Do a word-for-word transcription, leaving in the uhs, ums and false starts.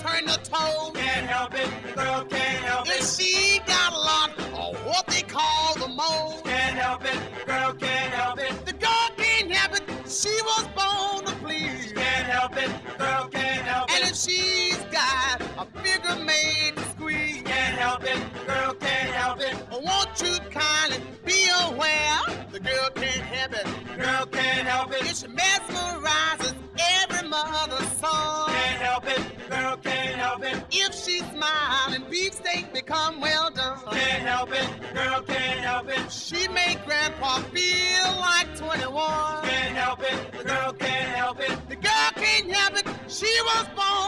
turn her toes. Can't help it, the girl can't help And it. she got a lot of what they call the moles. Can't help it, the girl can't help it. The girl can't help it, she was born to please. Can't help it, the girl can't help And it. if she's got a figure made to squeeze, Can't help it, the girl can't help it. won't you kindly be aware? The girl can't help it. The girl can't help it. It mesmerizes every mother's son. Can't help it, the girl can't help it. If she smile and beefsteak become well done, Can't help it, the girl can't help it. she make grandpa feel like twenty-one. Can't help it, the girl can't help it. The girl can't help it, she was born